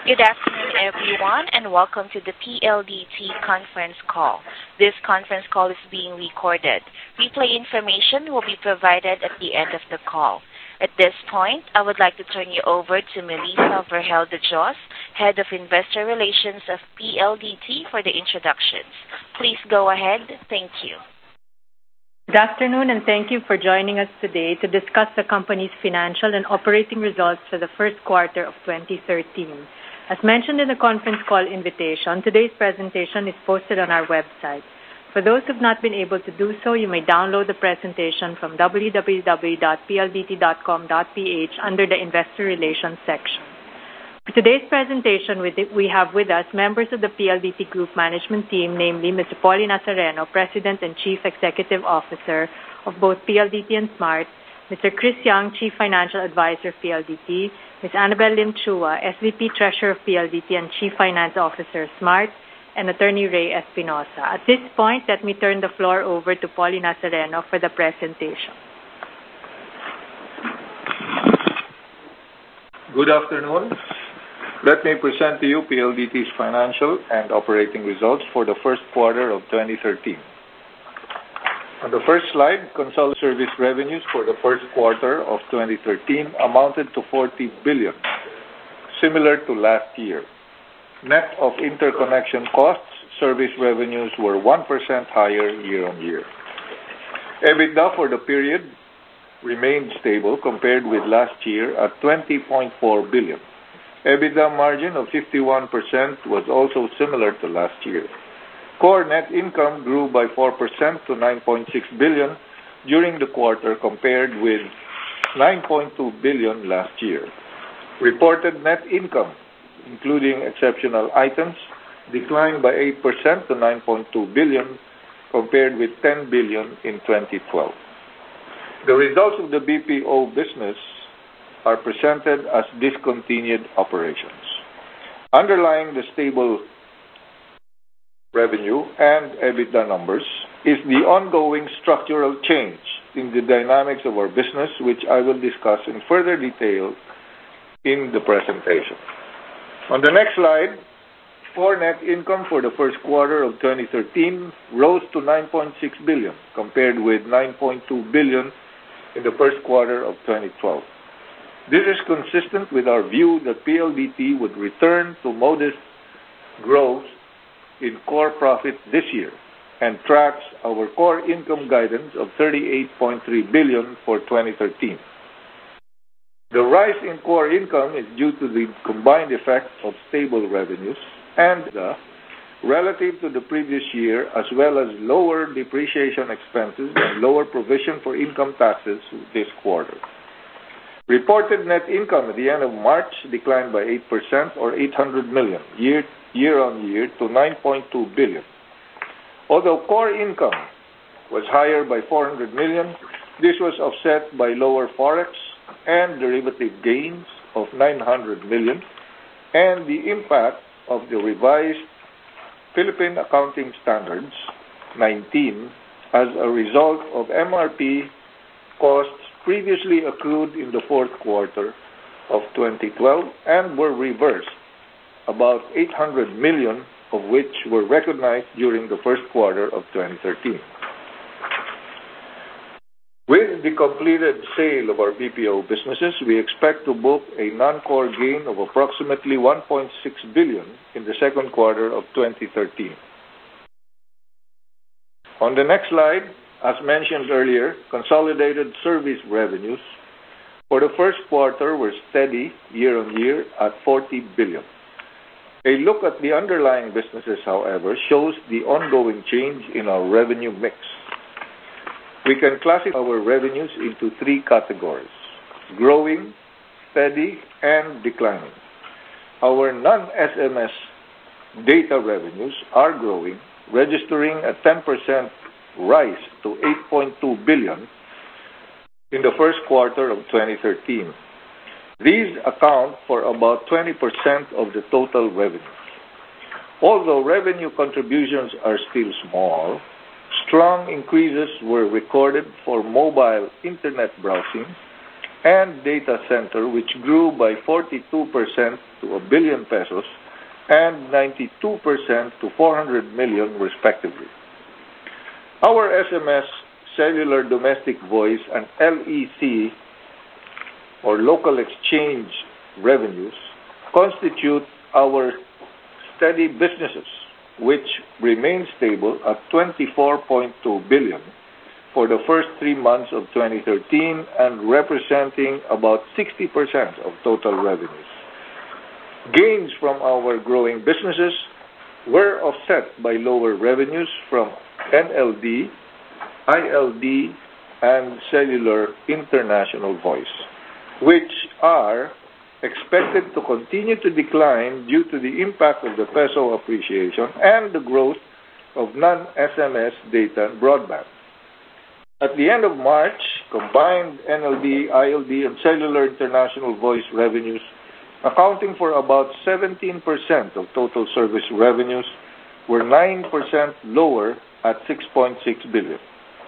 Good afternoon, everyone, and welcome to the PLDT conference call. This conference call is being recorded. Replay information will be provided at the end of the call. At this point, I would like to turn you over to Melissa Verhelder Jos, Head of Investor Relations of PLDT, for the introductions. Please go ahead. Thank you. Good afternoon, and thank you for joining us today to discuss the company's financial and operating results for the first quarter of 2013. As mentioned in the conference call invitation, today's presentation is posted on our website. For those who have not been able to do so, you may download the presentation from www.pldt.com.ph under the Investor Relations section. For today's presentation, we have with us members of the PLDT Group management team, namely Mr. Paulie Nazareno, President and Chief Executive Officer of both PLDT and Smart, Mr. Chris Young, Chief Financial Advisor of PLDT, Ms. Annabel Lim Chua, SVP Treasurer of PLDT and Chief Finance Officer of Smart, and Attorney Ray Espinosa. At this point, let me turn the floor over to Paulie Nazareno for the presentation. Good afternoon. Let me present to you PLDT's financial and operating results for the first quarter of 2013. On the first slide, consolidated service revenues for the first quarter of 2013 amounted to 40 billion, similar to last year. Net of interconnection costs, service revenues were 1% higher year-on-year. EBITDA for the period remained stable compared with last year at 20.4 billion. EBITDA margin of 51% was also similar to last year. Core net income grew by 4% to 9.6 billion during the quarter compared with 9.2 billion last year. Reported net income, including exceptional items, declined by 8% to 9.2 billion compared with 10 billion in 2012. The results of the BPO business are presented as discontinued operations. Underlying the stable revenue and EBITDA numbers is the ongoing structural change in the dynamics of our business, which I will discuss in further detail in the presentation. On the next slide, core net income for the first quarter of 2013 rose to 9.6 billion compared with 9.2 billion in the first quarter of 2012. This is consistent with our view that PLDT would return to modest growth in core profit this year and tracks our core income guidance of 38.3 billion for 2013. The rise in core income is due to the combined effect of stable revenues and relative to the previous year, as well as lower depreciation expenses and lower provision for income taxes this quarter. Reported net income at the end of March declined by 8% or 800 million year-on-year to 9.2 billion. Although core income was higher by 400 million, this was offset by lower forex and derivative gains of 900 million and the impact of the revised Philippine Accounting Standards 19 as a result of MRP costs previously accrued in the fourth quarter of 2012 and were reversed, about 800 million of which were recognized during the first quarter of 2013. With the completed sale of our BPO businesses, we expect to book a non-core gain of approximately 1.6 billion in the second quarter of 2013. On the next slide, as mentioned earlier, consolidated service revenues for the first quarter were steady year-on-year at 40 billion. A look at the underlying businesses, however, shows the ongoing change in our revenue mix. We can classify our revenues into three categories: growing, steady, and declining. Our non-SMS data revenues are growing, registering a 10% rise to 8.2 billion in the first quarter of 2013. These account for about 20% of the total revenue. Although revenue contributions are still small, strong increases were recorded for mobile internet browsing and data center, which grew by 42% to 1 billion pesos and 92% to 400 million respectively. Our SMS, cellular domestic voice, and LEC, or local exchange revenues, constitute our steady businesses, which remain stable at 24.2 billion for the first 3 months of 2013 and representing about 60% of total revenues. Gains from our growing businesses were offset by lower revenues from NLD, ILD, and cellular international voice, which are expected to continue to decline due to the impact of the peso appreciation and the growth of non-SMS data and broadband. At the end of March, combined NLD, ILD, and cellular international voice revenues, accounting for about 17% of total service revenues, were 9% lower at 6.6 billion.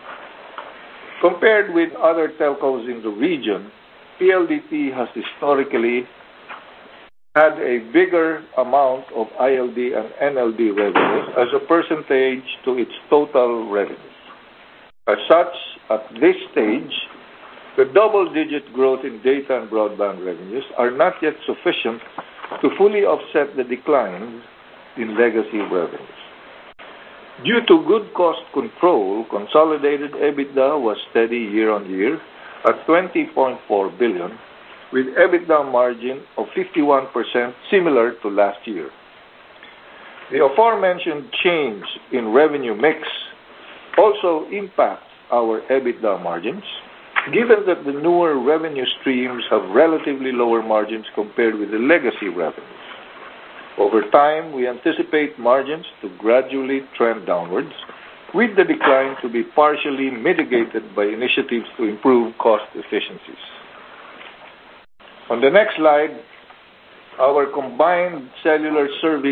Compared with other telcos in the region, PLDT has historically had a bigger amount of ILD and NLD revenues as a percentage to its total revenues. As such, at this stage, the double-digit growth in data and broadband revenues are not yet sufficient to fully offset the declines in legacy revenues. Due to good cost control, consolidated EBITDA was steady year-on-year at 20.4 billion, with EBITDA margin of 51%, similar to last year. The aforementioned change in revenue mix also impacts our EBITDA margins, given that the newer revenue streams have relatively lower margins compared with the legacy revenues. Over time, we anticipate margins to gradually trend downwards, with the decline to be partially mitigated by initiatives to improve cost efficiencies. On the next slide, our combined cellular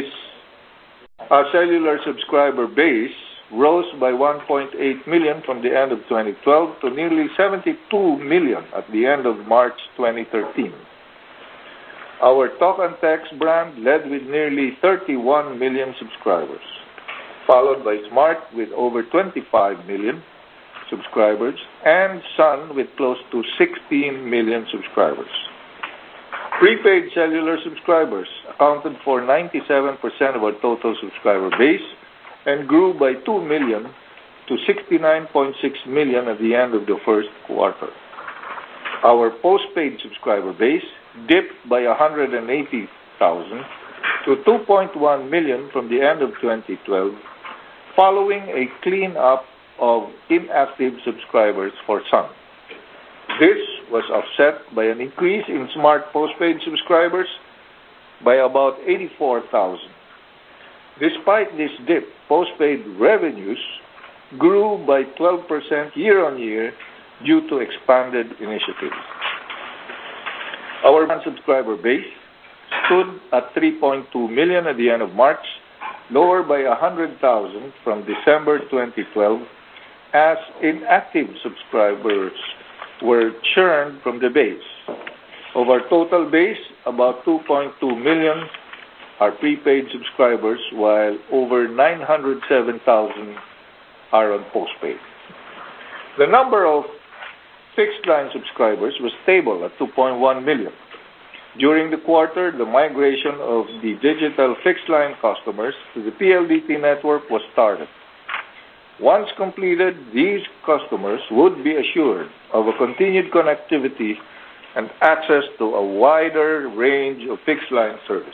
subscriber base rose by 1.8 million from the end of 2012 to nearly 72 million at the end of March 2013. Our Talk and Text brand led with nearly 31 million subscribers, followed by Smart with over 25 million subscribers, and Sun with close to 16 million subscribers. Prepaid cellular subscribers accounted for 97% of our total subscriber base and grew by 2 million to 69.6 million at the end of the first quarter. Our postpaid subscriber base dipped by 180,000 to 2.1 million from the end of 2012, following a clean-up of inactive subscribers for Sun. This was offset by an increase in Smart postpaid subscribers by about 84,000. Despite this dip, postpaid revenues grew by 12% year-on-year due to expanded initiatives. Our subscriber base stood at 3.2 million at the end of March, lower by 100,000 from December 2012, as inactive subscribers were churned from the base. Of our total base, about 2.2 million are prepaid subscribers, while over 907,000 are on postpaid. The number of fixed-line subscribers was stable at 2.1 million. During the quarter, the migration of the digital fixed-line customers to the PLDT network was started. Once completed, these customers would be assured of a continued connectivity and access to a wider range of fixed-line services.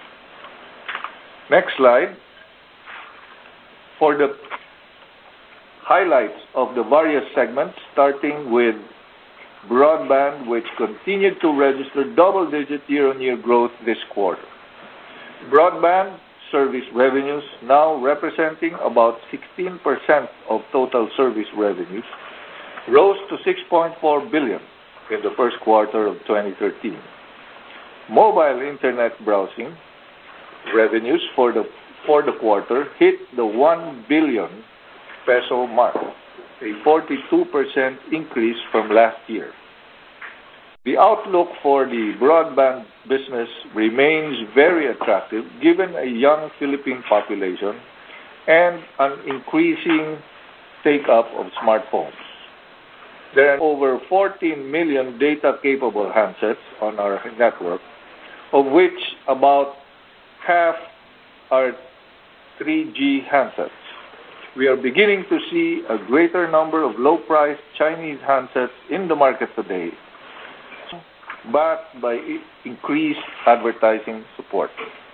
Next slide. For the highlights of the various segments, starting with broadband, which continued to register double-digit year-on-year growth this quarter. Broadband service revenues, now representing about 16% of total service revenues, rose to 6.4 billion in the first quarter of 2013. Mobile internet browsing revenues for the quarter hit the 1 billion peso mark, a 42% increase from last year. The outlook for the broadband business remains very attractive given a young Philippine population and an increasing take-up of smartphones. There are over 14 million data-capable handsets on our network, of which about half are 3G handsets. We are beginning to see a greater number of low-priced Chinese handsets in the market today, backed by increased advertising support.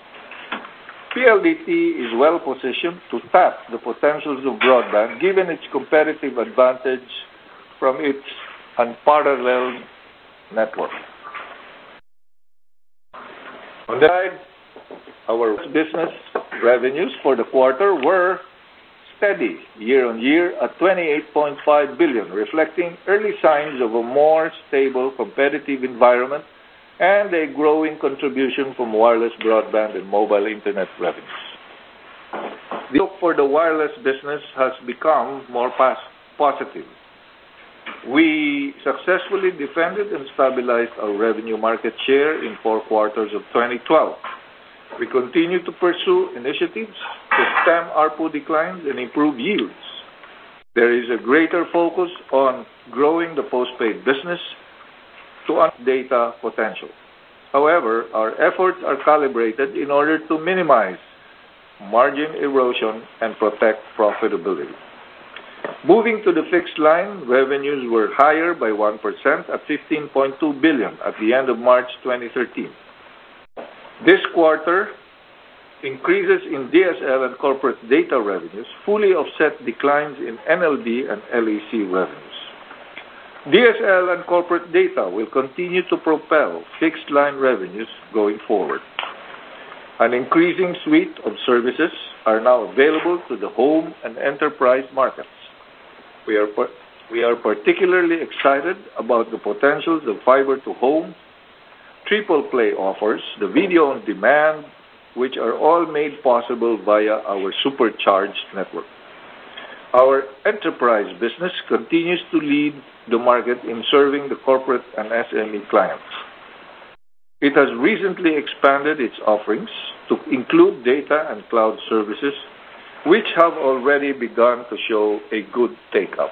PLDT is well positioned to tap the potentials of broadband given its competitive advantage from its unparalleled network. On the side, our business revenues for the quarter were steady year-on-year at 28.5 billion, reflecting early signs of a more stable competitive environment and a growing contribution from wireless broadband and mobile internet revenues. The outlook for the wireless business has become more positive. We successfully defended and stabilized our revenue market share in 4 quarters of 2012. We continue to pursue initiatives to stem ARPU declines and improve yields. There is a greater focus on growing the postpaid business to unlock data potential. However, our efforts are calibrated in order to minimize margin erosion and protect profitability. Moving to the fixed line, revenues were higher by 1% at 15.2 billion at the end of March 2013. This quarter, increases in DSL and corporate data revenues fully offset declines in NLD and LEC revenues. DSL and corporate data will continue to propel fixed line revenues going forward. An increasing suite of services are now available to the home and enterprise markets. We are particularly excited about the potentials of fiber to home, triple play offers, the video on demand, which are all made possible via our supercharged network. Our enterprise business continues to lead the market in serving the corporate and SME clients. It has recently expanded its offerings to include data and cloud services, which have already begun to show a good take-up.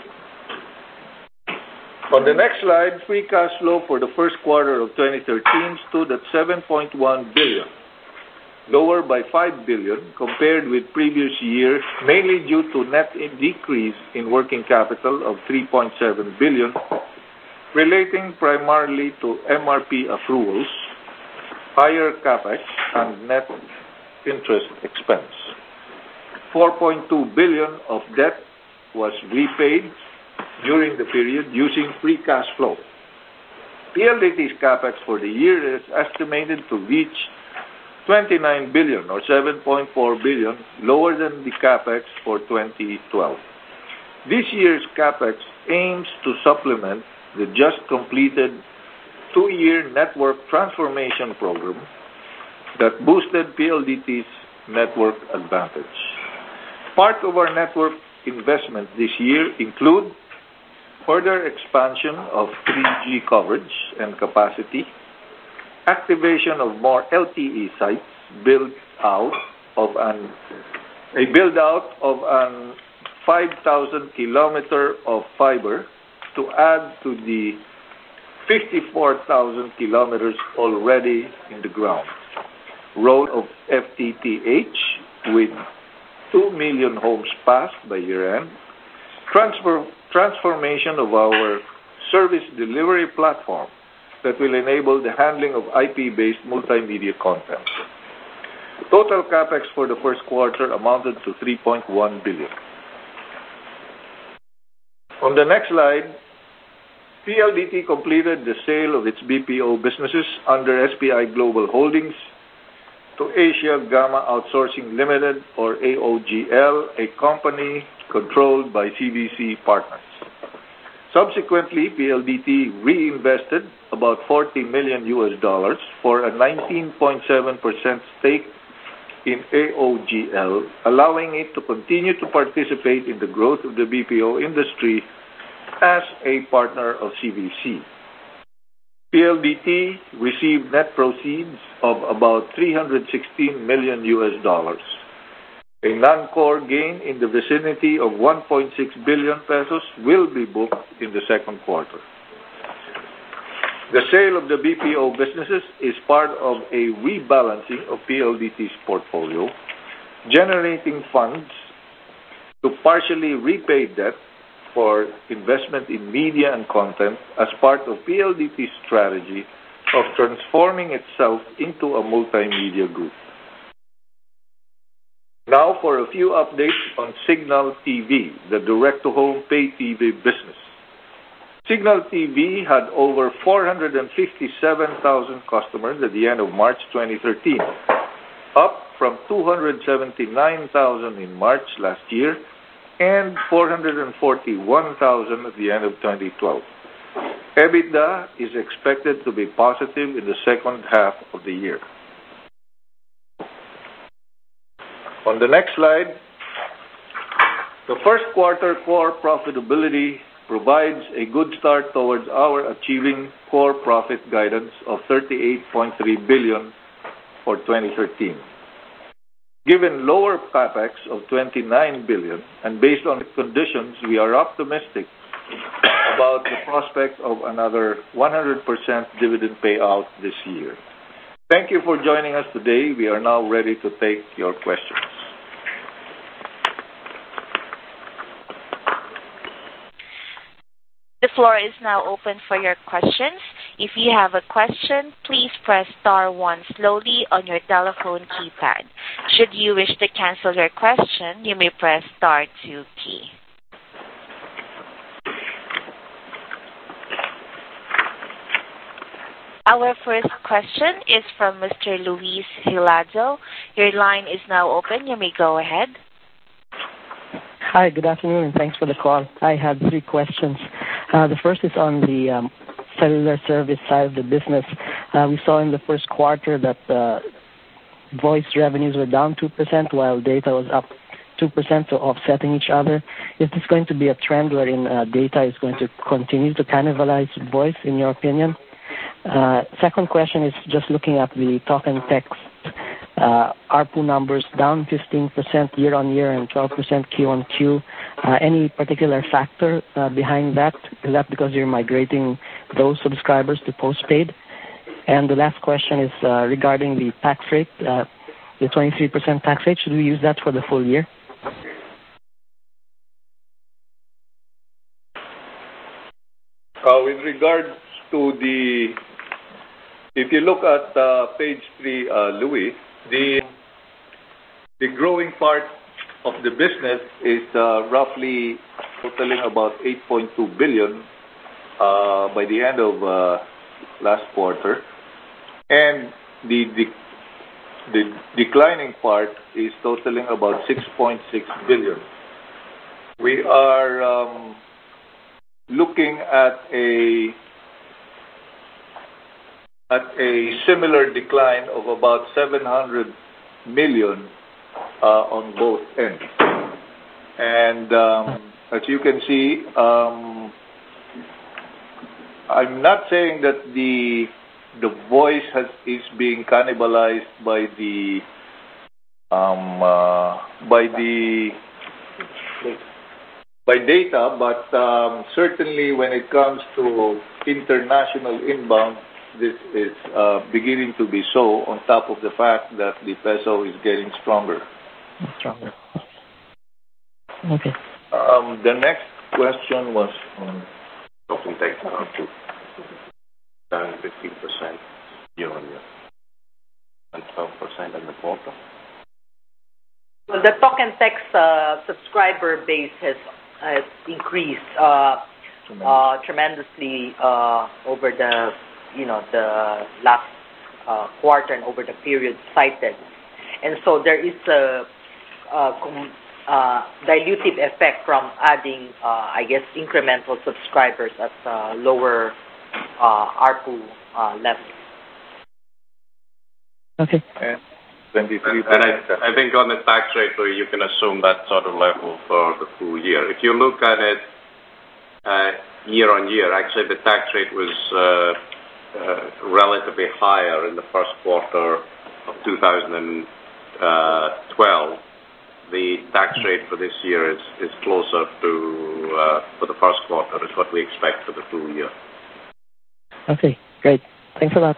On the next slide, free cash flow for the first quarter of 2013 stood at 7.1 billion, lower by 5 billion compared with previous year, mainly due to net decrease in working capital of 3.7 billion, relating primarily to MRP accruals, higher capex, and net interest expense. 4.2 billion of debt was repaid during the period using free cash flow. PLDT's capex for the year is estimated to reach 29 billion or 7.4 billion, lower than the capex for 2012. This year's capex aims to supplement the just completed 2-year network transformation program that boosted PLDT's network advantage. Part of our network investment this year include further expansion of 3G coverage and capacity, activation of more LTE sites, build-out of an 5,000 kilometer of fiber to add to the 54,000 kilometers already in the ground. Roll of FTTH with 2 million homes passed by year-end. Transformation of our service delivery platform that will enable the handling of IP-based multimedia content. Total capex for the first quarter amounted to 3.1 billion. On the next slide, PLDT completed the sale of its BPO businesses under SPI Global Holdings to Asia Gamma Outsourcing Limited, or AOGL, a company controlled by CVC Partners. Subsequently, PLDT reinvested about $40 million for a 19.7% stake in AOGL, allowing it to continue to participate in the growth of the BPO industry as a partner of CVC. PLDT received net proceeds of about $316 million. A non-core gain in the vicinity of 1.6 billion pesos will be booked in the second quarter. The sale of the BPO businesses is part of a rebalancing of PLDT's portfolio, generating funds to partially repay debt for investment in media and content as part of PLDT's strategy of transforming itself into a multimedia group. Now for a few updates on Signal TV, the direct-to-home pay TV business. Signal TV had over 457,000 customers at the end of March 2013, up from 279,000 in March last year and 441,000 at the end of 2012. EBITDA is expected to be positive in the second half of the year. On the next slide, the first quarter core profitability provides a good start towards our achieving core profit guidance of 38.3 billion for 2013. Given lower capex of 29 billion and based on the conditions, we are optimistic about the prospect of another 100% dividend payout this year. Thank you for joining us today. We are now ready to take your questions. The floor is now open for your questions. If you have a question, please press star 1 slowly on your telephone keypad. Should you wish to cancel your question, you may press star 2 key. Our first question is from Mr. Luis Hilado. Your line is now open. You may go ahead. Hi, good afternoon, and thanks for the call. I have 3 questions. The first is on the cellular service side of the business. We saw in the first quarter that voice revenues were down 2% while data was up 2%, so offsetting each other. Is this going to be a trend wherein data is going to continue to cannibalize voice, in your opinion? Second question is just looking at the talk and text ARPU numbers, down 15% year-on-year and 12% Q-on-Q. Any particular factor behind that? Is that because you're migrating those subscribers to postpaid? And the last question is regarding the tax rate, the 23% tax rate. Should we use that for the full year? With regards to if you look at page 3, Louis, the growing part of the business is roughly totaling about 8.2 billion by the end of last quarter, and the declining part is totaling about 6.6 billion. We are looking at a similar decline of about 700 million on both ends. And as you can see, I'm not saying that the voice is being cannibalized by data, but certainly when it comes to international inbound, this is beginning to be so, on top of the fact that the peso is getting stronger. Okay. The next question was on talk and text ARPU, down 15% year-on-year and 12% in the quarter. Well, the talk and text subscriber base has increased tremendously over the last quarter and over the period cited, and so there is a dilutive effect from adding, incremental subscribers at lower ARPU level. Okay. And 23%. And I think on the tax rate, you can assume that sort of level for the full year. If you look at it year on year, actually the tax rate was relatively higher in the first quarter of 2012. The tax rate for this year is closer to, for the first quarter, is what we expect for the full year. Okay, great. Thanks a lot.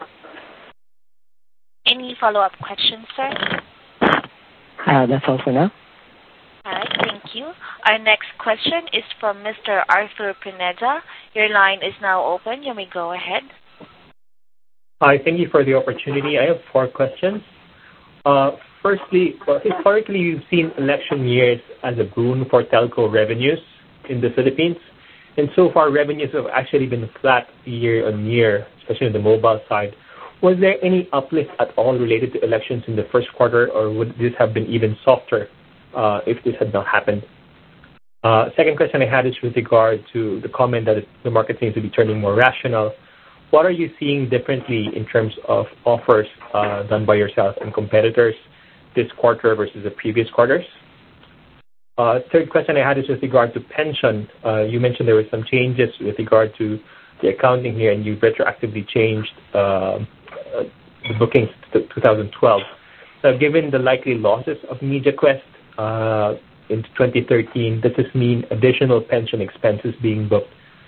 Any follow-up questions, sir? That's all for now. All right, thank you. Our next question is from Mr. Arthur Pineda. Your line is now open. You may go ahead. Hi, thank you for the opportunity. I have 4 questions. Firstly, historically, you've seen election years as a boon for telco revenues in the Philippines. And so far, revenues have actually been flat year on year, especially on the mobile side. Was there any uplift at all related to elections in the first quarter, or would this have been even softer if this had not happened? Second question I had is with regard to the comment that the market seems to be turning more rational. What are you seeing differently in terms of offers done by yourself and competitors this quarter versus the previous quarters? Third question I had is with regard to pension. You mentioned there were some changes with regard to the accounting here, and you retroactively changed the bookings to 2012. Now, given the likely losses of MediaQuest into 2013, does this mean additional pension expenses being booked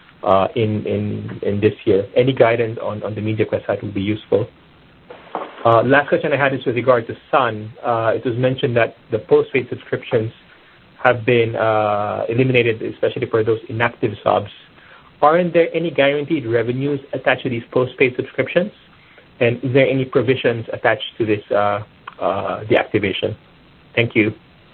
in this year? Any guidance on the MediaQuest side would be useful. Last question I had is with regard to Sun. It was mentioned that the postpaid subscriptions have been eliminated, especially for those inactive subs. Aren't there any guaranteed revenues attached to these postpaid subscriptions? And is there any provisions attached to this deactivation? Thank you.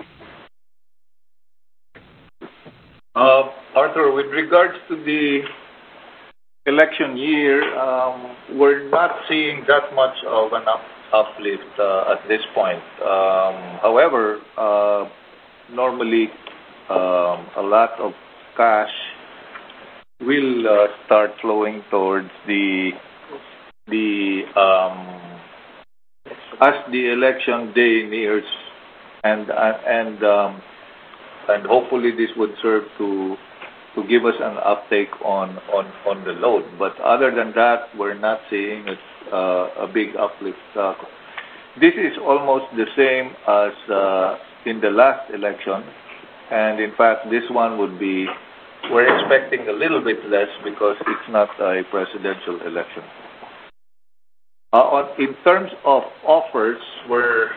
Arthur, with regards to the election year, we're not seeing that much of an uplift at this point. However, normally a lot of cash will start flowing towards as the election day nears, and hopefully this would serve to give us an uptake on the load. But other than that, we're not seeing a big uplift. This is almost the same as in the last election, and in fact, this one would be. We're expecting a little bit less because it's not a presidential election. In terms of offers, we're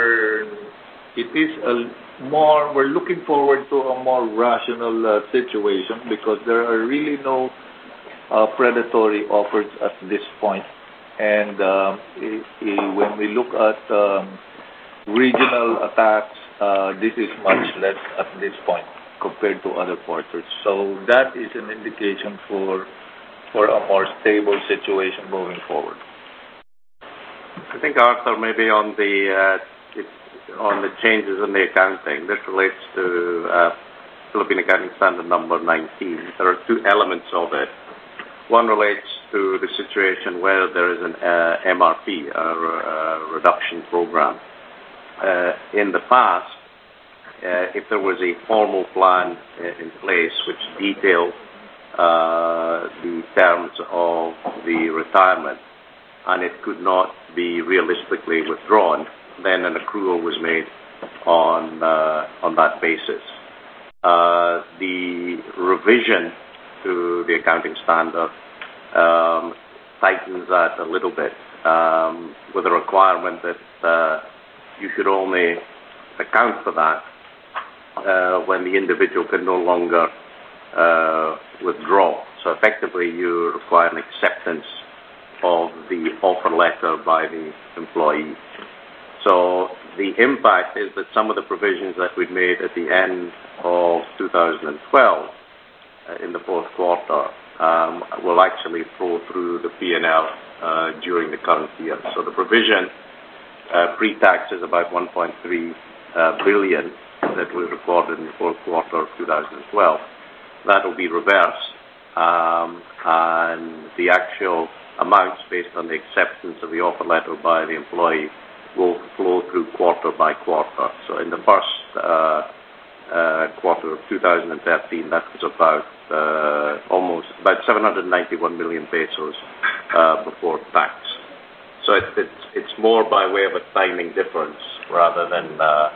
looking forward to a more rational situation because there are really no predatory offers at this point. And when we look at regional attacks, this is much less at this point compared to other quarters. So that is an indication for a more stable situation moving forward. I think, Arthur, maybe on the changes in the accounting, this relates to Philippine Accounting Standard number 19. There are 2 elements of it. One relates to the situation where there is an MRP, a reduction program. In the past, if there was a formal plan in place which detailed the terms of the retirement and it could not be realistically withdrawn, then an accrual was made on that basis. The revision to the accounting standard tightens that a little bit with a requirement that you should only account for that when the individual can no longer withdraw. So effectively, you require an acceptance of the offer letter by the employee. So the impact is that some of the provisions that we've made at the end of 2012 in the fourth quarter will actually flow through the P&L during the current year. So the provision pre-tax is about 1.3 billion that we recorded in the fourth quarter of 2012. That will be reversed, and the actual amounts based on the acceptance of the offer letter by the employee will flow through quarter by quarter. So in the first quarter of 2013, that was about 791 million pesos before tax. So it's more by way of a timing difference rather than.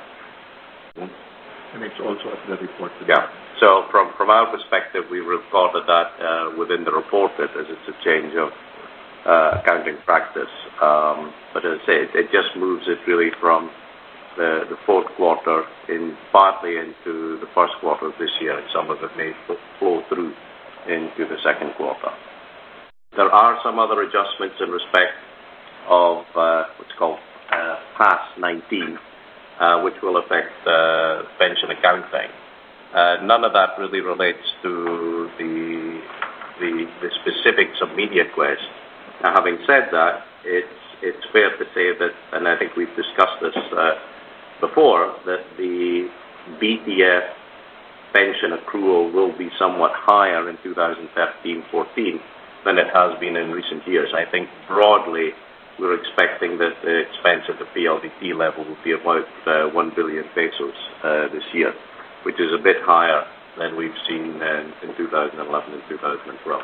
And it's also at the reported. Yeah. So from our perspective, we recorded that within the reported as it's a change of accounting practice. But as I say, it just moves it really from the fourth quarter partly into the first quarter of this year, and some of it may flow through into the second quarter. There are some other adjustments in respect of what's called PAS 19, which will affect pension accounting. None of that really relates to the specifics of MediaQuest. Now, having said that, it's fair to say that, and I think we've discussed this before, that the BTF pension accrual will be somewhat higher in 2013-14 than it has been in recent years. I think broadly we're expecting that the expense at the PLDT level will be about 1 billion pesos this year, which is a bit higher than we've seen in 2011 and 2012.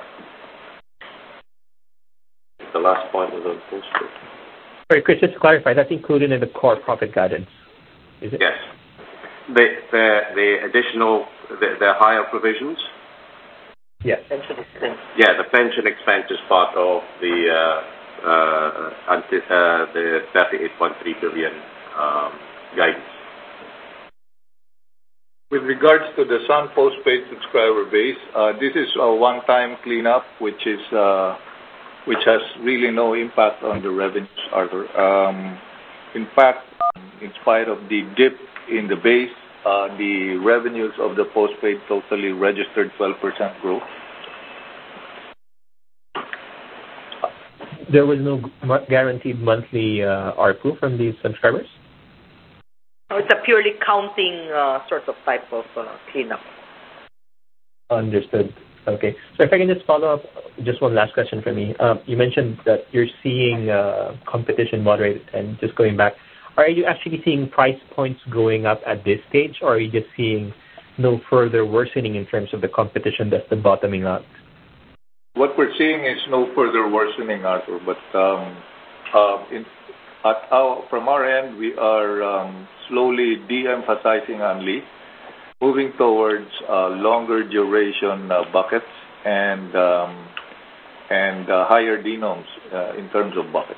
The last point was on postpaid. Sorry, Chris, just to clarify, that's included in the core profit guidance, is it? Yes. The additional, the higher provisions? Yes. Pension expense. Yeah, the pension expense is part of the 38.3 billion guidance. With regards to the Sun postpaid subscriber base, this is a one-time cleanup, which has really no impact on the revenues, Arthur. In fact, in spite of the dip in the base, the revenues of the postpaid totally registered 12% growth. There was no guaranteed monthly ARPU from these subscribers? No, it's a purely counting sort of type of cleanup. Understood. Okay. So if I can just follow up, just one last question for me. You mentioned that you're seeing competition moderate, and just going back, are you actually seeing price points going up at this stage, or are you just seeing no further worsening in terms of the competition, that's the bottoming out? What we're seeing is no further worsening, Arthur, but from our end, we are slowly de-emphasizing Unli, moving towards longer duration buckets and higher denoms in terms of buckets.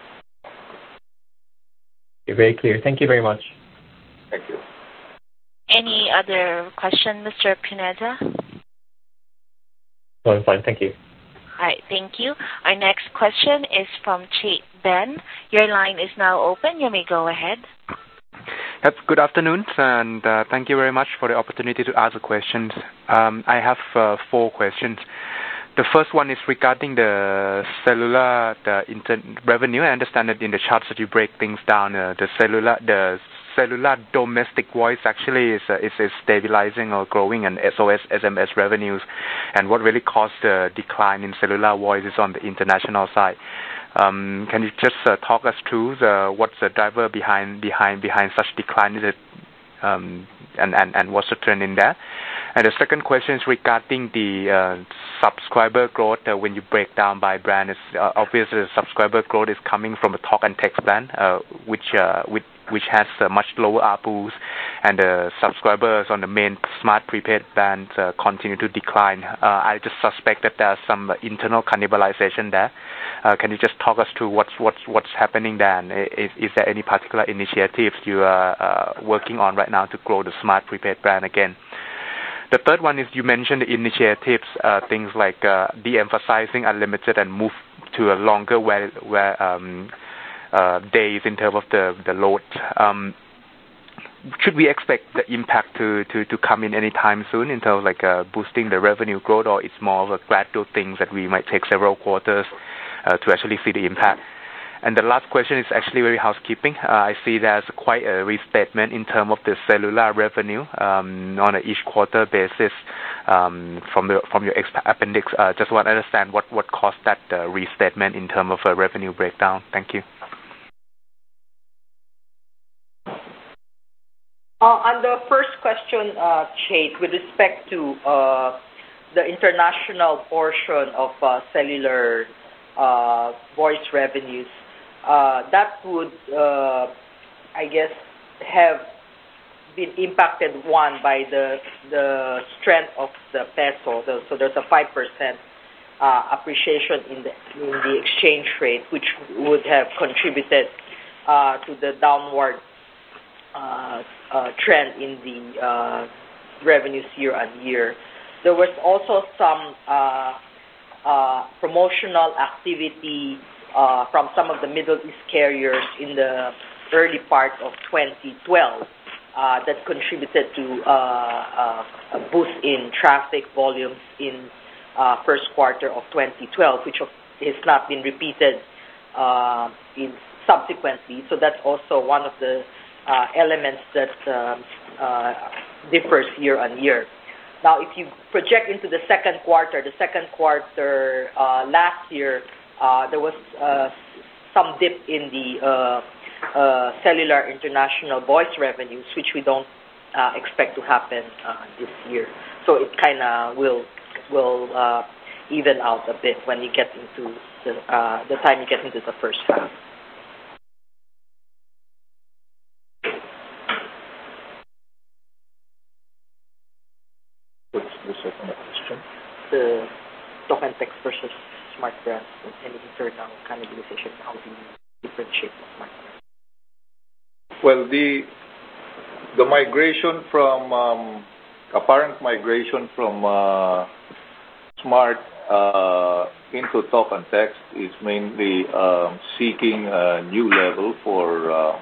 You're very clear. Thank you very much. Thank you. Any other question, Mr. Pineda? No, I'm fine. Thank you. All right, thank you. Our next question is from Chait Ben. Your line is now open. You may go ahead. Yep, good afternoon, and thank you very much for the opportunity to ask a question. I have 4 questions. The first one is regarding the cellular revenue. I understand that in the charts that you break things down, the cellular domestic voice actually is stabilizing or growing, and SOS SMS revenues, and what really caused the decline in cellular voice is on the international side. Can you just talk us through what's the driver behind such decline? Is it and what's the trend in there? And the second question is regarding the subscriber growth. When you break down by brand, it's obviously the subscriber growth is coming from the talk and text plan, which has much lower ARPUs, and the subscribers on the main smart prepaid band continue to decline. I just suspect that there's some internal cannibalization there. Can you just talk us through what's happening there? And is there any particular initiatives you are working on right now to grow the smart prepaid brand again? The third one is you mentioned the initiatives, things like de-emphasizing unlimited and move to a longer days in terms of the load. Should we expect the impact to come in any time soon in terms of like boosting the revenue growth, or it's more of a gradual thing that we might take several quarters to actually see the impact? And the last question is actually very housekeeping. I see there's quite a restatement in terms of the cellular revenue on a each quarter basis from your appendix. Just want to understand what caused that restatement in terms of a revenue breakdown. Thank you. On the first question, Chait, with respect to the international portion of cellular voice revenues, that would, I guess, have been impacted, one, by the strength of the peso. So there's a 5% appreciation in the exchange rate, which would have contributed to the downward trend in the revenues year on year. There was also some promotional activity from some of the Middle East carriers in the early part of 2012 that contributed to a boost in traffic volumes in first quarter of 2012, which has not been repeated in subsequently. So that's also one of the elements that differs year on year. Now, if you project into the second quarter last year, there was some dip in the cellular international voice revenues, which we don't expect to happen this year. So it kind of will even out a bit when you get into the time you get into the first half. What's the second question? The talk and text versus smart brands and any internal cannibalization. How do you differentiate the smart brands? Well, the migration from apparent migration from smart into talk and text is mainly seeking a new level for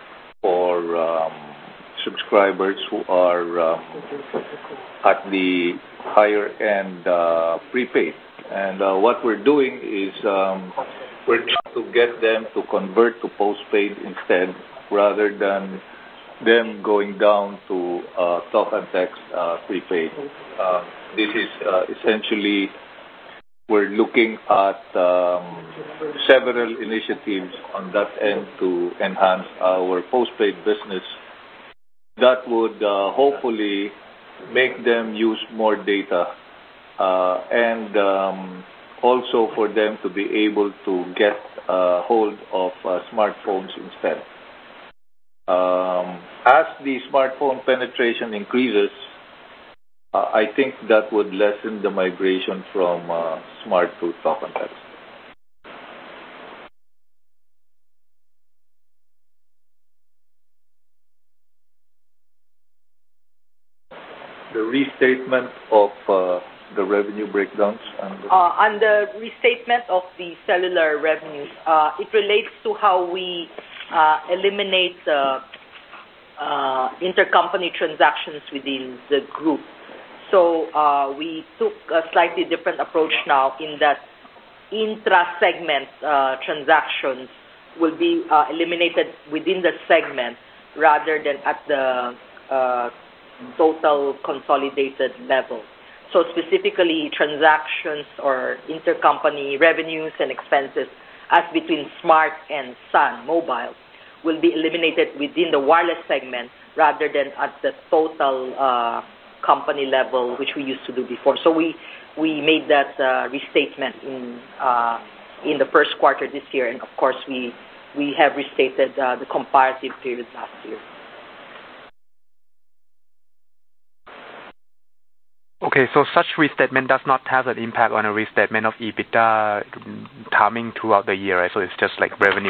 subscribers who are at the higher end prepaid. And what we're doing is we're trying to get them to convert to postpaid instead, rather than them going down to talk and text prepaid. This is essentially, we're looking at several initiatives on that end to enhance our postpaid business that would hopefully make them use more data and also for them to be able to get hold of smartphones instead. As the smartphone penetration increases, I think that would lessen the migration from smart to talk and text. The restatement of the revenue breakdowns and on the restatement of the cellular revenues, it relates to how we eliminate intercompany transactions within the group. So we took a slightly different approach now, in that intra-segment transactions will be eliminated within the segment rather than at the total consolidated level. So specifically, transactions or intercompany revenues and expenses as between Smart and Sun Mobile will be eliminated within the wireless segment rather than at the total company level, which we used to do before. So we made that restatement in the first quarter this year, and of course we have restated the comparative period last year. Okay, so such restatement does not have an impact on a restatement of EBITDA timing throughout the year, right? So it's just like revenue.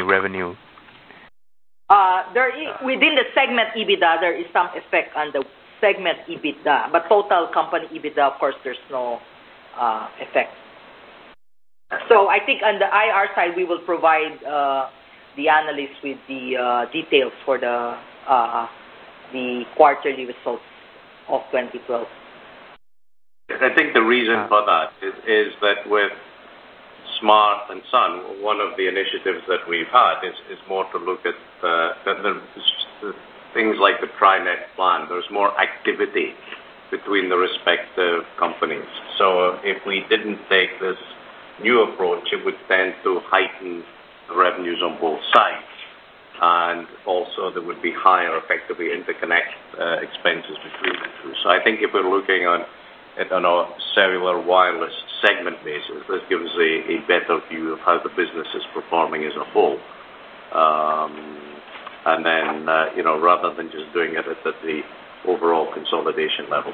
Within the segment EBITDA, there is some effect on the segment EBITDA, but total company EBITDA, of course, there's no effect. So I think on the IR side, we will provide the analysts with the details for the quarterly results of 2012. I think the reason for that is that with Smart and Sun, one of the initiatives that we've had is more to look at the things like the TriNet plan. There's more activity between the respective companies. So if we didn't take this new approach, it would tend to heighten the revenues on both sides. And also there would be higher, effectively, interconnect expenses between the two. So I think if we're looking on on a cellular wireless segment basis. This gives a better view of how the business is performing as a whole. And then, rather than just doing it at the overall consolidation level.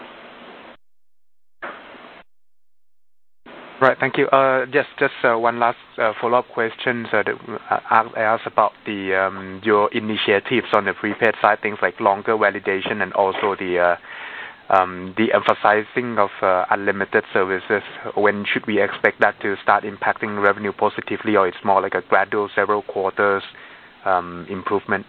Right, thank you. Just one last follow-up question. I asked about your initiatives on the prepaid side, things like longer validation and also the emphasizing of unlimited services. When should we expect that to start impacting revenue positively, or it's more like a gradual several quarters improvement?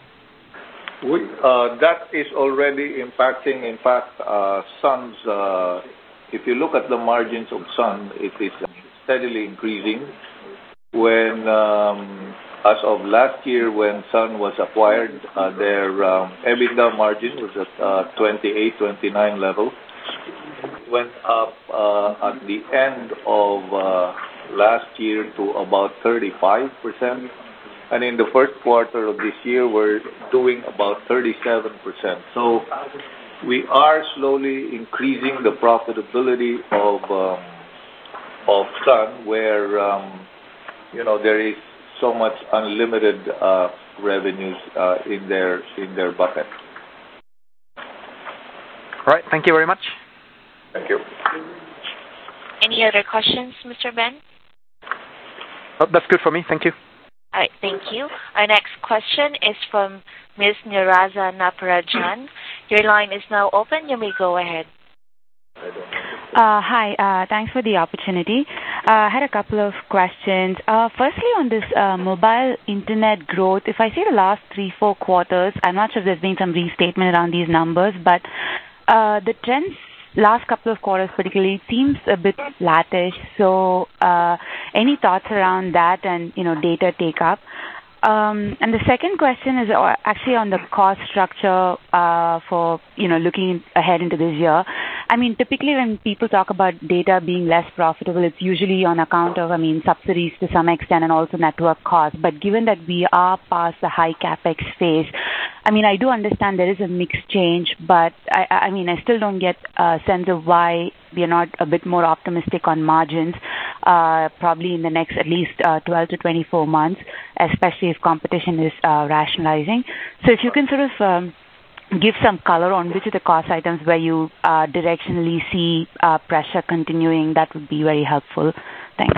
That is already impacting. In fact, Sun's, if you look at the margins of Sun, it is steadily increasing. When, as of last year, when Sun was acquired, their EBITDA margin was at 28, 29 level. Went up at the end of last year to about 35%. And in the first quarter of this year, we're doing about 37%. So we are slowly increasing the profitability of Sun, where there is so much unlimited revenues in their bucket. All right. Thank you very much. Thank you. Any other questions, Mr. Ben? Oh, that's good for me. Thank you. All right, thank you. Our next question is from Ms. Niraza Naparajan. Your line is now open. You may go ahead. Hi, thanks for the opportunity. I had a couple of questions. Firstly, on this mobile internet growth, if I see the last 3-4 quarters, I'm not sure if there's been some restatement around these numbers, but the trends last couple of quarters particularly seems a bit flattish. So any thoughts around that and data take up? And the second question is actually on the cost structure for looking ahead into this year. I mean, typically when people talk about data being less profitable, it's usually on account of subsidies to some extent and also network costs. But given that we are past the high capex phase, I do understand there is a mixed change, but I still don't get a sense of why we are not a bit more optimistic on margins, probably in the next at least 12 to 24 months, especially if competition is rationalizing. So if you can sort of give some color on which of the cost items where you directionally see pressure continuing, that would be very helpful. Thanks.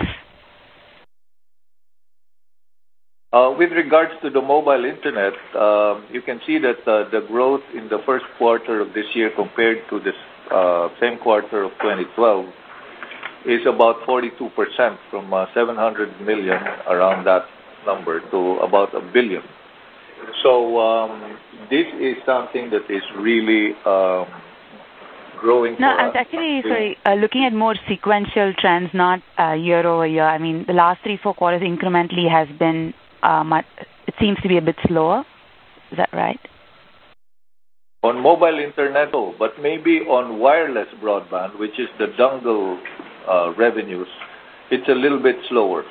With regards to the mobile internet, you can see that the growth in the first quarter of this year compared to the same quarter of 2012 is about 42%, from 700 million, around that number, to about 1 billion. So this is something that is really growing. No, I was actually looking at more sequential trends, not year over year. The last 3-4 quarters incrementally has been it seems to be a bit slower. Is that right? On mobile internet, but maybe on wireless broadband, which is the dongle revenues, it's a little bit slower.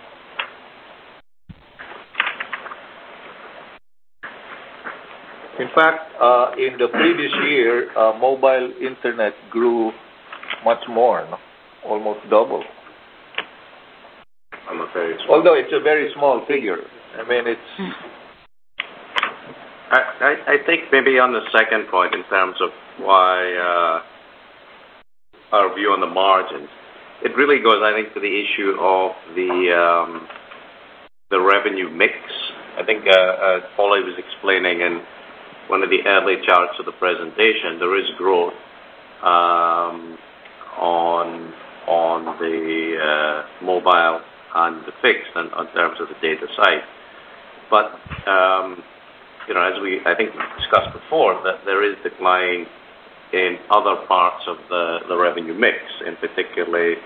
In fact, in the previous year, mobile internet grew much more, almost double. Although it's a very small figure. I think maybe on the second point, in terms of why our view on the margins, it really goes, I think, to the issue of the revenue mix. I think as Paulie was explaining in one of the early charts of the presentation, there is growth on the mobile and the fixed in terms of the data side. But as I think we discussed before, that there is decline in other parts of the revenue mix, in particular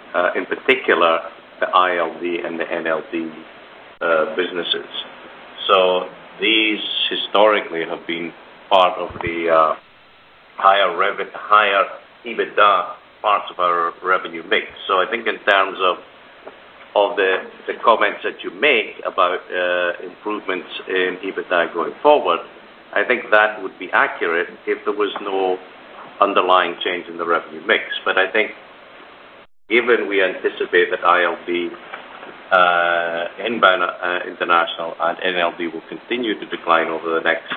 the ILD and the NLD businesses. So these historically have been part of the higher EBITDA parts of our revenue mix. So I think in terms of the comments that you make about improvements in EBITDA going forward, I think that would be accurate if there was no underlying change in the revenue mix. But I think given we anticipate that ILD, inbound international and NLD will continue to decline over the next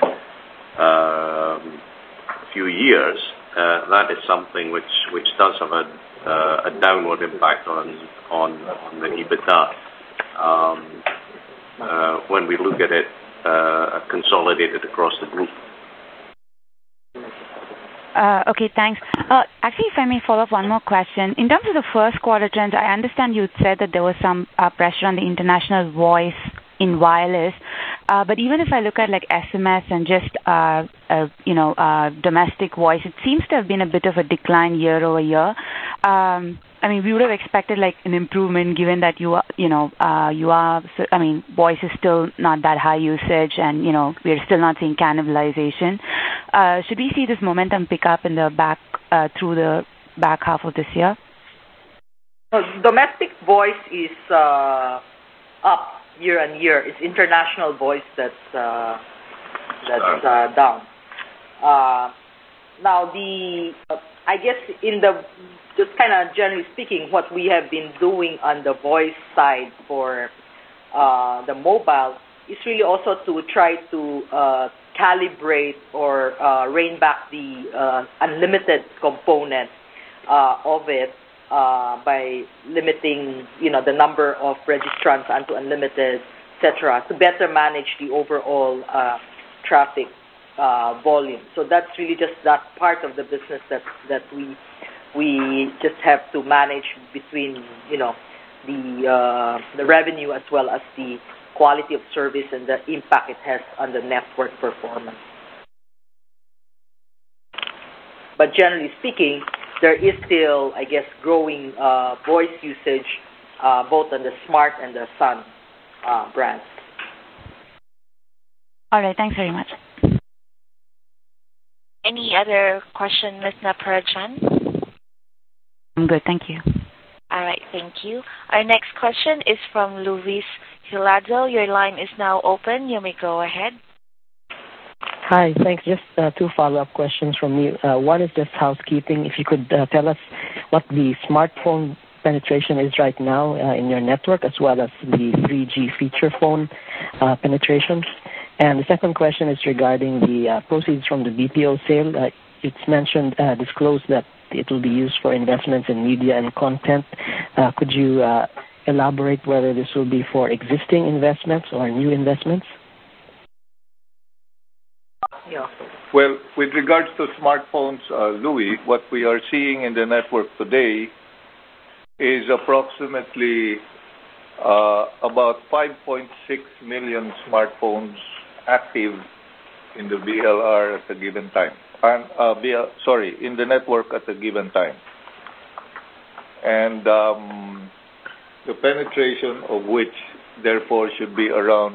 few years, that is something which does have a downward impact on the EBITDA when we look at it consolidated across the group. Okay, thanks. Actually, if I may follow up one more question. In terms of the first quarter trends, I understand you said that there was some pressure on the international voice in wireless. But even if I look at like SMS and just domestic voice, it seems to have been a bit of a decline year over year. I mean, we would have expected like an improvement given that voice is still not that high usage, and we're still not seeing cannibalization. Should we see this momentum pick up in the back through the back half of this year? Domestic voice is up year on year. It's international voice that's down. Now I guess just kind of generally speaking, what we have been doing on the voice side for the mobile is really also to try to calibrate or rein back the unlimited component of it by limiting, the number of registrants onto unlimited, etc., to better manage the overall traffic volume. So that's really just that part of the business that we just have to manage between, the revenue as well as the quality of service and the impact it has on the network performance. But generally speaking, there is still, I guess, growing voice usage both on the Smart and the Sun brands. All right, thanks very much. Any other question, Ms. Naparajan? I'm good, thank you. All right, thank you. Our next question is from Luis Hilado. Your line is now open. You may go ahead. Hi, thanks. Just two follow-up questions from me. One is just housekeeping. If you could tell us what the smartphone penetration is right now in your network, as well as the 3G feature phone penetration. And the second question is regarding the proceeds from the BPO sale. It's mentioned, disclosed that it will be used for investments in media and content. Could you elaborate whether this will be for existing investments or new investments? Yeah. Well, with regards to smartphones, Louis, what we are seeing in the network today is approximately about 5.6 million smartphones active in the BLR at a given time. In the network at a given time. And the penetration of which, therefore, should be around,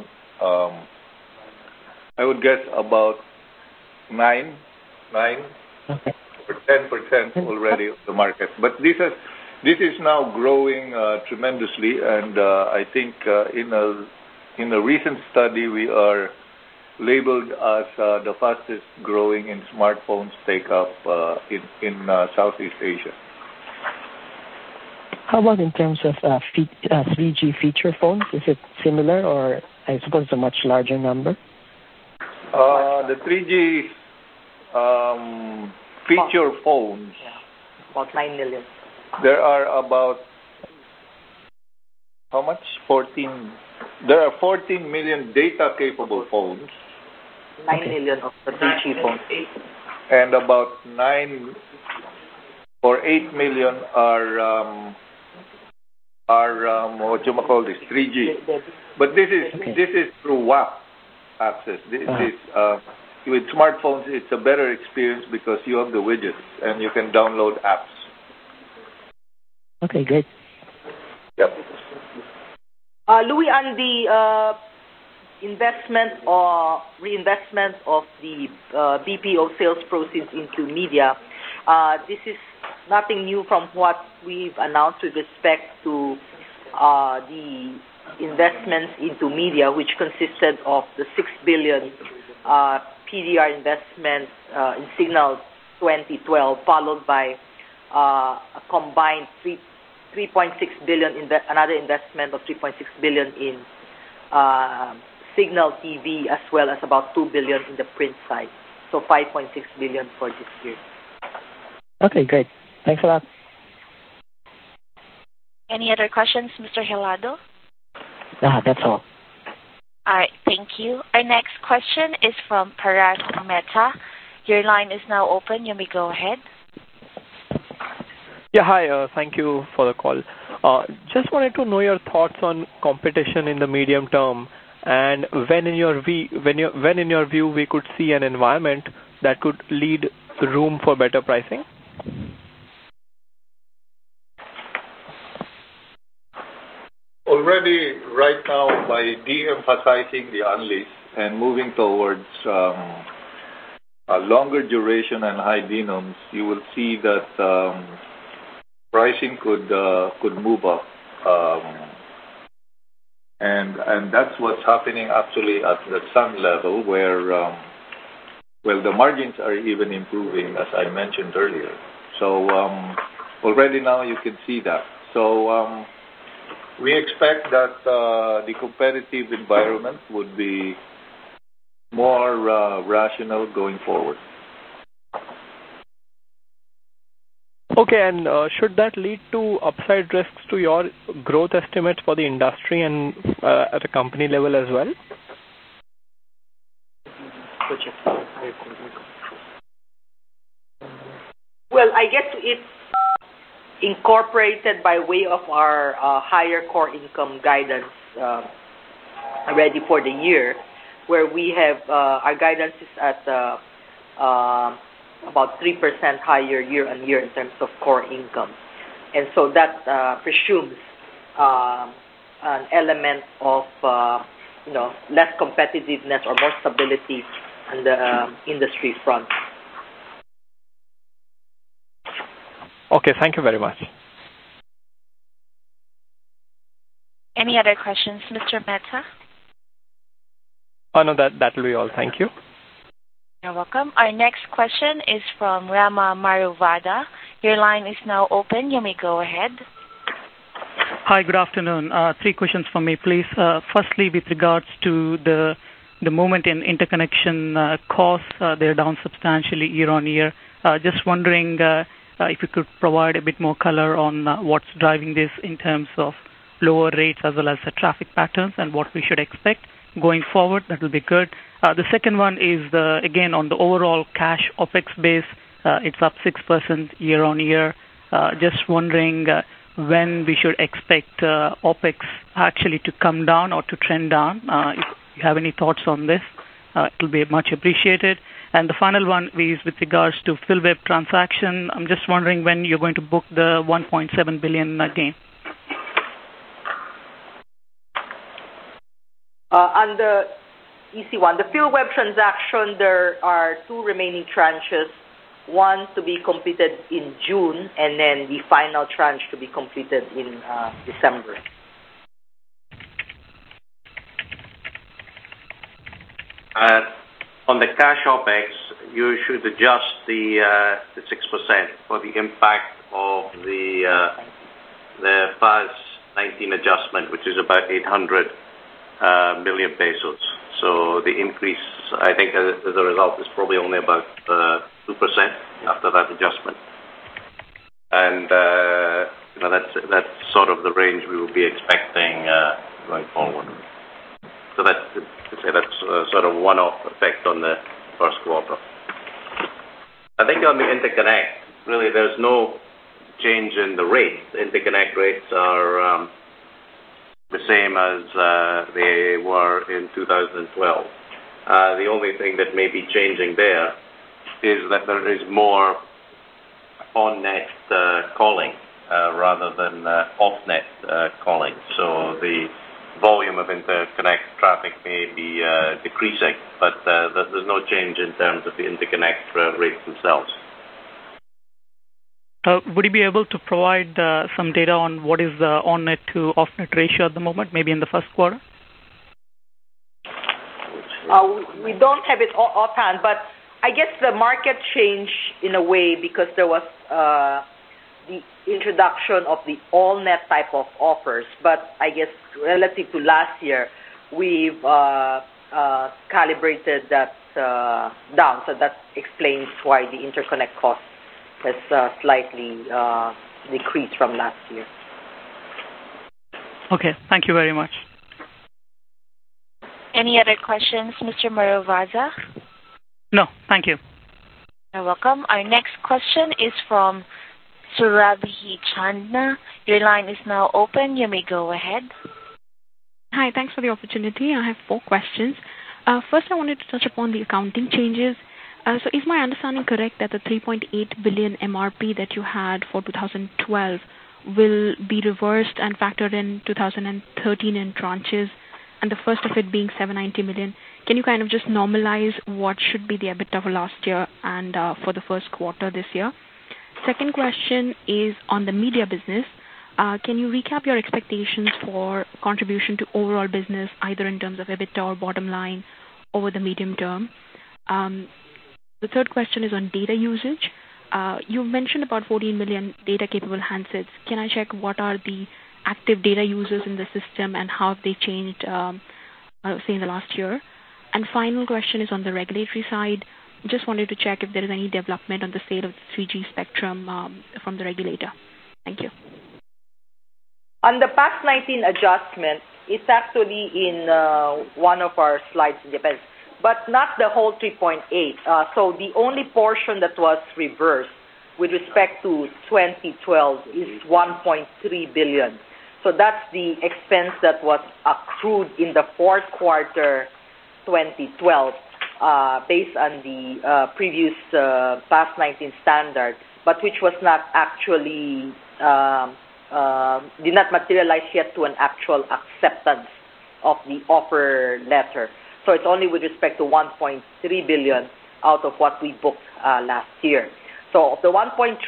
I would guess, about 9 or 10% already of the market. But this is now growing tremendously, and I think in a recent study we are labeled as the fastest growing in smartphones take up in Southeast Asia. How about in terms of 3G feature phones? Is it similar, or I suppose it's a much larger number? The 3G feature phones. Yeah, about 9 million. There are about, how much? 14. There are 14 million data-capable phones. 9 million of the 3G phones. And about 9 or 8 million are what you might call this 3G. But this is through WAP access. This is with smartphones, it's a better experience because you have the widgets and you can download apps. Okay, great. Yep. Louis, on the investment or reinvestment of the BPO sales proceeds into media, this is nothing new from what we've announced with respect to the investments into media, which consisted of the 6 billion PDR investment in Signal 2012, followed by a combined 3.6 billion another investment of 3.6 billion in Signal TV, as well as about 2 billion in the print side. So 5.6 billion for this year. Okay, great. Thanks a lot. Any other questions, Mr. Hilado? That's all. All right, thank you. Our next question is from Parag Mehta. Your line is now open. You may go ahead. Yeah, hi. Thank you for the call. Just wanted to know your thoughts on competition in the medium term, and when in your view we could see an environment that could lead room for better pricing. Already, right now, by de-emphasizing the unleased and moving towards a longer duration and high denoms, you will see that pricing could move up, and that's what's happening actually at the Sun level, where the margins are even improving, as I mentioned earlier. So already now you can see that. So we expect that the competitive environment would be more rational going forward. Okay, and should that lead to upside risks to your growth estimates for the industry and at a company level as well? Well, I guess it's incorporated by way of our higher core income guidance already for the year, where we have our guidance is at about 3% higher year on year in terms of core income, and so that presumes an element of less competitiveness or more stability on the industry front. Okay, thank you very much. Any other questions, Mr. Mehta? Oh, no, that will be all. Thank you. You're welcome. Our next question is from Rama Maruvada. Your line is now open. You may go ahead. Hi, good afternoon. 3 questions for me, please. Firstly, with regards to the movement in interconnection costs, they're down substantially year on year. Just wondering if you could provide a bit more color on what's driving this in terms of lower rates as well as the traffic patterns and what we should expect going forward. That will be good. The second one is, again, on the overall cash OPEX base, it's up 6% year on year. Just wondering when we should expect OPEX actually to come down or to trend down. If you have any thoughts on this, it will be much appreciated. And the final one is with regards to PhilWeb transaction. I'm just wondering when you're going to book the 1.7 billion gain. On the easy one, the PhilWeb transaction, there are 2 remaining tranches, one to be completed in June, and then the final tranche to be completed in December. On the cash OPEX, you should adjust the 6% for the impact of the FAS 19 adjustment, which is about 800 million pesos. So the increase, I think, as a result, is probably only about 2% after that adjustment, and that's sort of the range we will be expecting going forward. So that's sort of one-off effect on the first quarter. I think on the interconnect, really, there's no change in the rates. The interconnect rates are the same as they were in 2012. The only thing that may be changing there is that there is more on-net calling rather than off-net calling. So the volume of interconnect traffic may be decreasing, but there's no change in terms of the interconnect rates themselves. Would you be able to provide some data on what is the on-net to off-net ratio at the moment, maybe in the first quarter? We don't have it offhand, but I guess the market changed in a way because there was the introduction of the all-net type of offers. But I guess relative to last year, we've calibrated that down. So that explains why the interconnect cost has slightly decreased from last year. Okay, thank you very much. Any other questions, Mr. Marovaza? No, thank you. You're welcome. Our next question is from Surabhi Chandna. Your line is now open. You may go ahead. Hi, thanks for the opportunity. I have 4 questions. First, I wanted to touch upon the accounting changes. So is my understanding correct that the 3.8 billion MRP that you had for 2012 will be reversed and factored in 2013 in tranches, and the first of it being 790 million? Can you kind of just normalize what should be the EBITDA for last year and for the first quarter this year? Second question is on the media business. Can you recap your expectations for contribution to overall business, either in terms of EBITDA or bottom line, over the medium term? The third question is on data usage. You mentioned about 14 million data-capable handsets. Can I check what are the active data users in the system and how have they changed, say, in the last year? And final question is on the regulatory side. Just wanted to check if there is any development on the sale of the 3G spectrum from the regulator. Thank you. On the PAS 19 adjustment, it's actually in one of our slides in Japan, but not the whole 3.8. So the only portion that was reversed with respect to 2012 is 1.3 billion. So that's the expense that was accrued in the fourth quarter 2012 based on the previous PAS 19 standard, but which was not actually, did not materialize yet to an actual acceptance of the offer letter. So it's only with respect to 1.3 billion out of what we booked last year. So of the 1.3,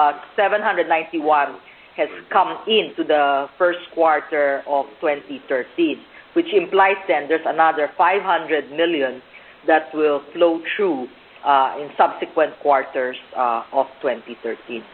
791 has come into the first quarter of 2013, which implies then there's another 500 million that will flow through in subsequent quarters of 2013.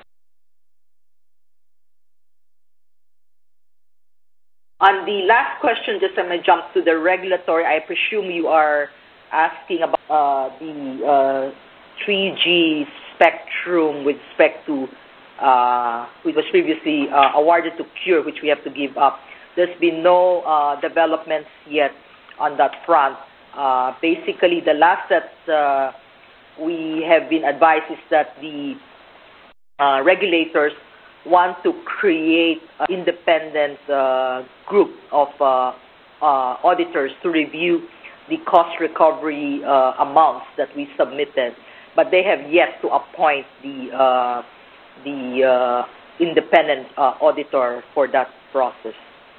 On the last question, just I'm going to jump to the regulatory. I presume you are asking about the 3G spectrum with respect to which was previously awarded to Cure, which we have to give up. There's been no developments yet on that front. Basically, the last that we have been advised is that the regulators want to create an independent group of auditors to review the cost recovery amounts that we submitted, but they have yet to appoint the independent auditor for that process.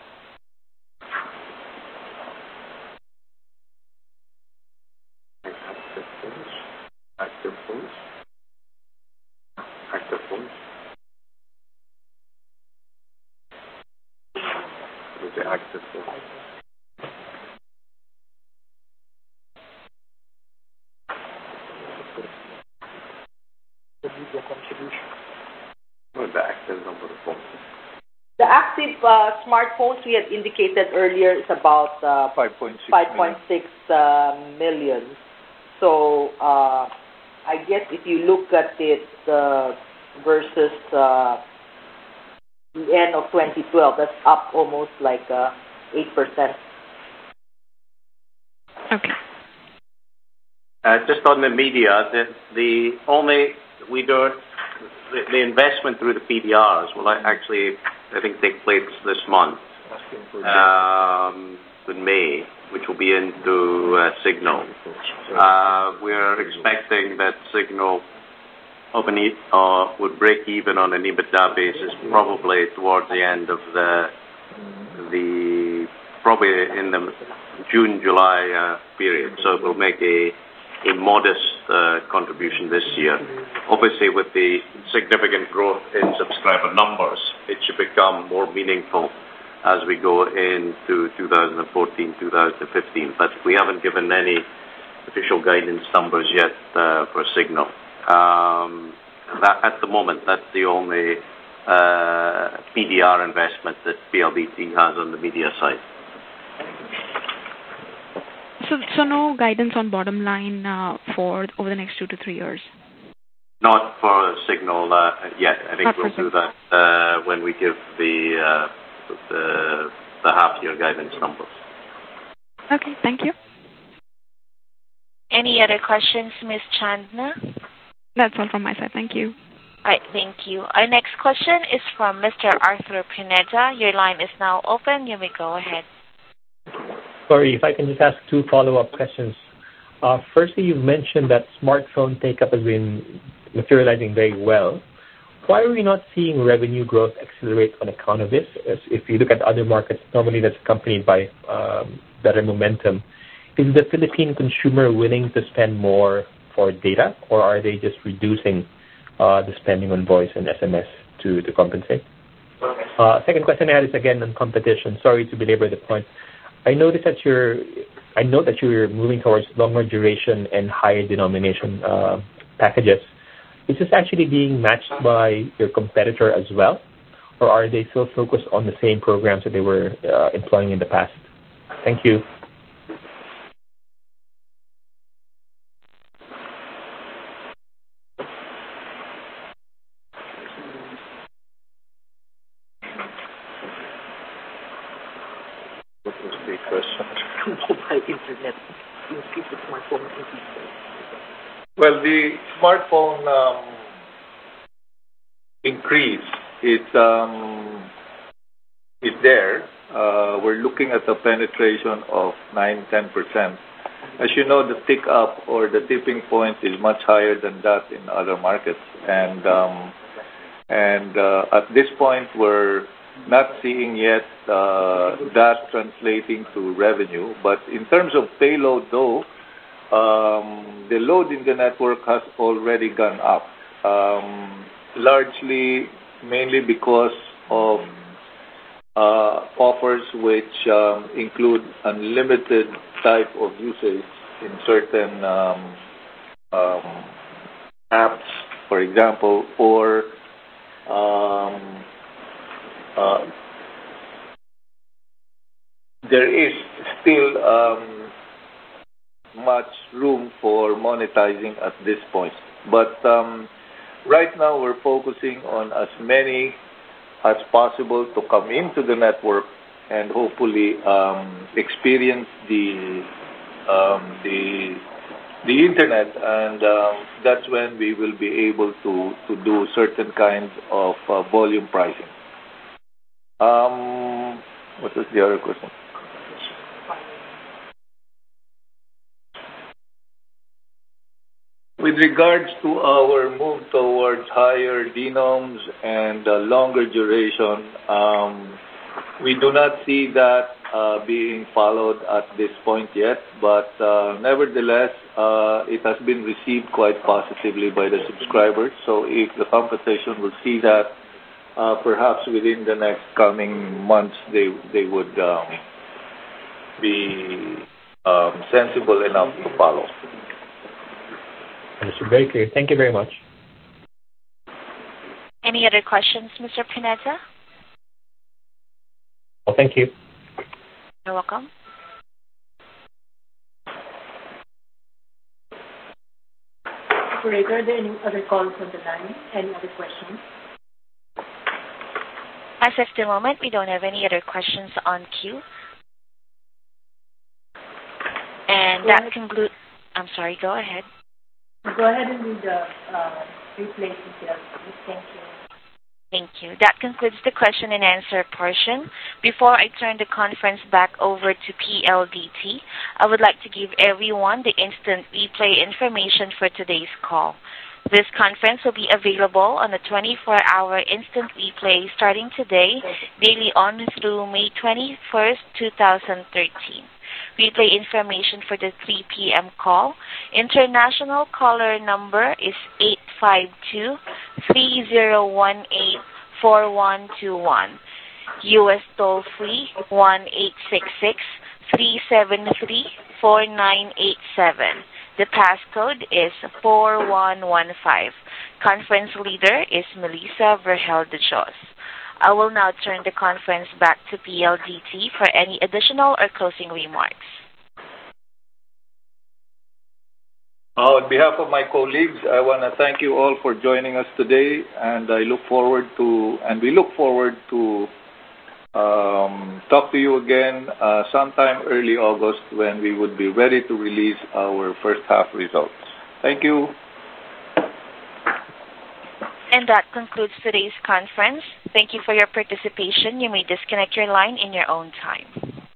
Active phones. With the active phones. The media contribution. What the active number of phones? The active smartphones we had indicated earlier is about 5.6 million. So I guess if you look at it versus the end of 2012, that's up almost like 8%. Okay. Just on the media, the investment through the PDRs will actually, I think, take place this month, in May, which will be into Signal. We are expecting that Signal would break even on an EBITDA basis probably towards the end of probably in the June-July period. So it will make a modest contribution this year. Obviously, with the significant growth in subscriber numbers, it should become more meaningful as we go into 2014, 2015. But we haven't given any official guidance numbers yet for Signal. That at the moment, that's the only PDR investment that PLDT has on the media side. So no guidance on bottom line for over the next 2 to 3 years? Not for Signal yet. I think we'll do that when we give the half-year guidance numbers. Okay, thank you. Any other questions, Ms. Chandna? That's all from my side. Thank you. All right, thank you. Our next question is from Mr. Arthur Pineda. Your line is now open. You may go ahead. Sorry, if I can just ask 2 follow-up questions. Firstly, you mentioned that smartphone take-up has been materializing very well. Why are we not seeing revenue growth accelerate on account of this? If you look at other markets, normally that's accompanied by better momentum. Is the Philippine consumer willing to spend more for data, or are they just reducing the spending on voice and SMS to compensate? Second question I had is again on competition. Sorry to belabor the point. I note that you're moving towards longer duration and higher denomination packages. Is this actually being matched by your competitor as well, or are they still focused on the same programs that they were employing in the past? Thank you. What was the question? Mobile internet. Increase the smartphone internet. Well, the smartphone increase is there. We're looking at a penetration of 9-10%. As you know, the tick up or the tipping point is much higher than that in other markets, and at this point we're not seeing yet that translating to revenue. But in terms of payload, though, the load in the network has already gone up, largely, mainly because of offers which include unlimited type of usage in certain apps, for example, or there is still much room for monetizing at this point. But right now we're focusing on as many as possible to come into the network and hopefully experience the internet, and that's when we will be able to do certain kinds of volume pricing. What was the other question? With regards to our move towards higher denoms and longer duration, we do not see that being followed at this point yet, but nevertheless, it has been received quite positively by the subscribers. So if the competition will see that, perhaps within the next coming months, they would be sensible enough to follow. Understood. Very clear. Thank you very much. Any other questions, Mr. Pineda? Well, thank you. You're welcome. Operator, are there any other calls on the line? Any other questions? As of the moment, we don't have any other questions on queue. And that concludes... I'm sorry, go ahead. Go ahead and read the replay details, please. Thank you. Thank you. That concludes the question and answer portion. Before I turn the conference back over to PLDT, I would like to give everyone the instant replay information for today's call. This conference will be available on a 24-hour instant replay starting today, daily on through May 21st, 2013. Replay information for the 3 p.m. call. International caller number is 852-3018-4121. U.S. toll free 1-866 373-4987. The passcode is 4115. Conference leader is Melissa Vergel de Jos. I will now turn the conference back to PLDT for any additional or closing remarks. On behalf of my colleagues, I want to thank you all for joining us today, and we look forward to talk to you again sometime early August when we would be ready to release our first half results. Thank you. And that concludes today's conference. Thank you for your participation. You may disconnect your line in your own time.